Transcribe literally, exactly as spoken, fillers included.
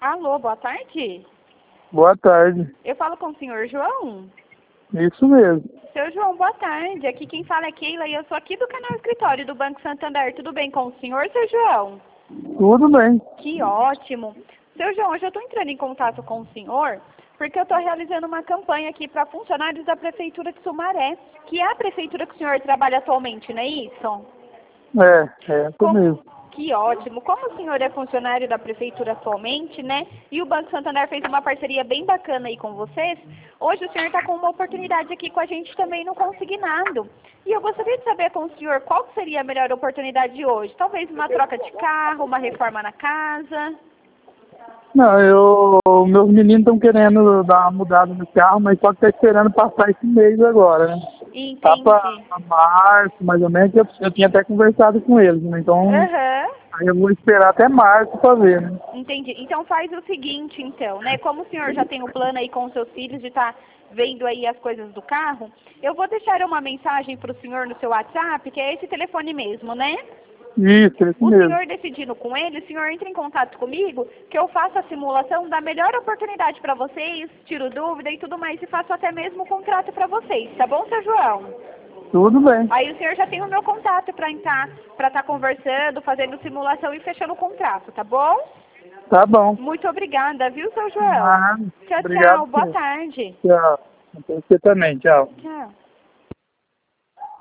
Alô, boa tarde. Boa tarde. Eu falo com o senhor João? Isso mesmo. Seu João, boa tarde. Aqui quem fala é Keila e eu sou aqui do canal Escritório do Banco Santander. Tudo bem com o senhor, seu João? Tudo bem. Que ótimo. Seu João, hoje eu estou entrando em contato com o senhor porque eu estou realizando uma campanha aqui para funcionários da Prefeitura de Sumaré, que é a prefeitura que o senhor trabalha atualmente, não é isso? É, é, isso Como- mesmo. Que ótimo. Como o senhor é funcionário da prefeitura atualmente, né? E o Banco Santander fez uma parceria bem bacana aí com vocês, hoje o senhor está com uma oportunidade aqui com a gente também no Consignado. E eu gostaria de saber com o senhor qual que seria a melhor oportunidade de hoje. Talvez uma troca de carro, uma reforma na casa. Não, eu, meus meninos estão querendo dar uma mudada no carro, mas só que tá esperando passar esse mês agora, né? Tá pra Entendi. março, mais ou menos, eu, eu tinha até conversado com eles, né? Então, Aham. aí eu vou esperar até março pra ver, né? Entendi. Então faz o seguinte, então, né? Como o senhor já tem o plano aí com os seus filhos de estar vendo aí as coisas do carro, eu vou deixar uma mensagem para o senhor no seu WhatsApp, que é esse telefone mesmo, né? Isso, isso O mesmo. senhor decidindo com ele, o senhor entra em contato comigo, que eu faço a simulação da melhor oportunidade para vocês, tiro dúvida e tudo mais, e faço até mesmo o contrato para vocês, tá bom, seu João? Tudo bem. Aí o senhor já tem o meu contato para estar para estar conversando, fazendo simulação e fechando o contrato, tá bom? Tá bom. Muito obrigada, viu, seu João? Ah, Tchau, obrigado, tchau. Boa senhor. tarde. Tchau. Você também, tchau. Tchau.